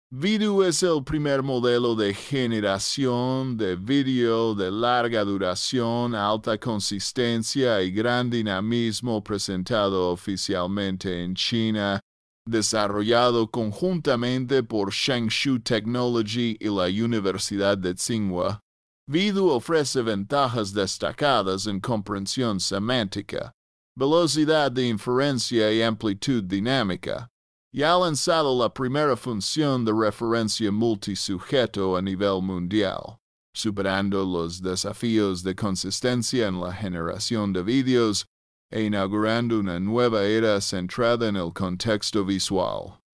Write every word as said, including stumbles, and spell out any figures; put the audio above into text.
Vidu es el primer modelo de generación de vídeo de larga duración, alta consistencia y gran dinamismo presentado oficialmente en China, desarrollado conjuntamente por Shengshu Technology y la Universidad de Tsinghua. Vidu ofrece ventajas destacadas en comprensión semántica, velocidad de inferencia y amplitud dinámica. Y ha lanzado la primera función de referencia multisujeto a nivel mundial, superando los desafíos de consistencia en la generación de vídeos e inaugurando una nueva era centrada en el contexto visual.